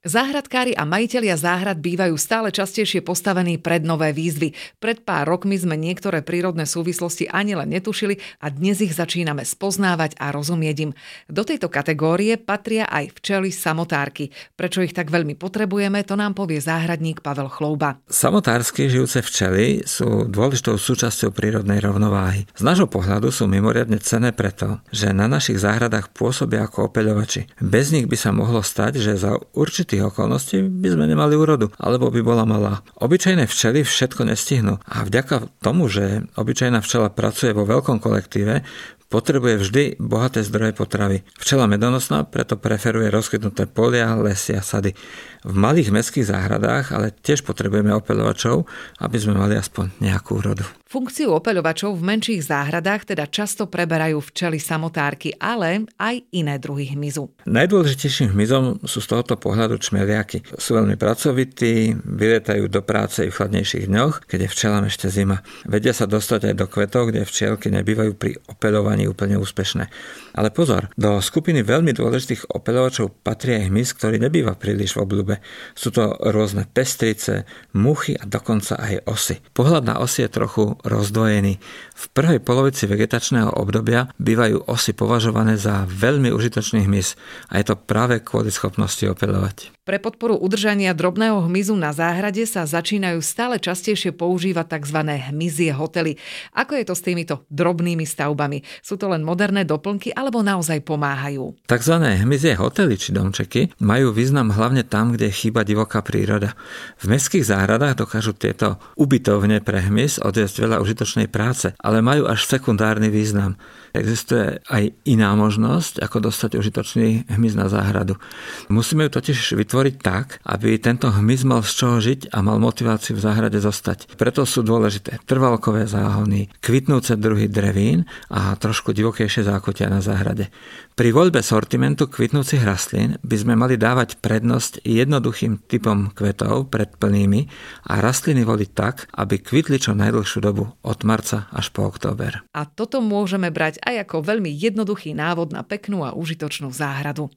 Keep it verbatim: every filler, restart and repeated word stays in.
Záhradkári a majitelia záhrad bývajú stále častejšie postavení pred nové výzvy. Pred pár rokmi sme niektoré prírodné súvislosti ani len netušili a dnes ich začíname spoznávať a rozumieť im. Do tejto kategórie patria aj včely samotárky. Prečo ich tak veľmi potrebujeme, to nám povie záhradník Pavel Chlouba. Samotársky žijúce včely sú dôležitou súčasťou prírodnej rovnováhy. Z nášho pohľadu sú mimoriadne cenné preto, že na našich záhradách pôsobia ako opeľovači. Bez nich by sa mohlo stať, že za určitý tých okolností by sme nemali úrodu, alebo by bola malá. Obyčajné včely všetko nestihnú a vďaka tomu, že obyčajná včela pracuje vo veľkom kolektíve, potrebuje vždy bohaté zdroje potravy. Včela medonosná preto preferuje rozkytnuté polia, lesy a sady. V malých mestských záhradách ale tiež potrebujeme opeľovačov, aby sme mali aspoň nejakú úrodu. Funkciu opeľovačov v menších záhradách teda často preberajú včely samotárky, ale aj iné druhy hmyzu. Najdôležitejším hmyzom sú z tohoto pohľadu čmeliaky. Sú veľmi pracovití, vylietajú do práce i v chladnejších dňoch, keď je včelám ešte zima. Vedia sa dostať aj do kvetov, kde včielky nebývajú pri opeľovaní úplne úspešné. Ale pozor, do skupiny veľmi dôležitých opeľovačov patrí aj hmyz, ktorý nebýva príliš v obľúbe. Sú to rôzne pestrice, muchy a dokonca aj osy. Pohľad na osy je trochu rozdvojený. V prvej polovici vegetačného obdobia bývajú osy považované za veľmi užitočný hmyz a je to práve kvôli schopnosti opeľovať. Pre podporu udržania drobného hmyzu na záhrade sa začínajú stále častejšie používať tzv. Hmyzie hotely. Ako je to s týmito drobnými stavbami? Sú to len moderné doplnky alebo naozaj pomáhajú? Takzvané hmyzie hotely či domčeky majú význam hlavne tam, kde chýba divoká príroda. V mestských záhradách dokážu tieto ubytovne pre hmyz odviesť veľa užitočnej práce, ale majú až sekundárny význam. Existuje aj iná možnosť, ako dostať užitočný hmyz na záhradu. Musíme ju totiž vytvoriť tak, aby tento hmyz mal z čoho žiť a mal motiváciu v záhrade zostať. Preto sú dôležité trvalkové záhony, kvitnúce druhy drevín a trošku divokejšie zákutia na záhrade. Pri voľbe sortimentu kvitnúcich rastlín by sme mali dávať prednosť jednoduchým typom kvetov pred plnými a rastliny voliť tak, aby kvitli čo najdlhšiu dobu od marca až po október. A toto môžeme brať aj ako veľmi jednoduchý návod na peknú a užitočnú záhradu.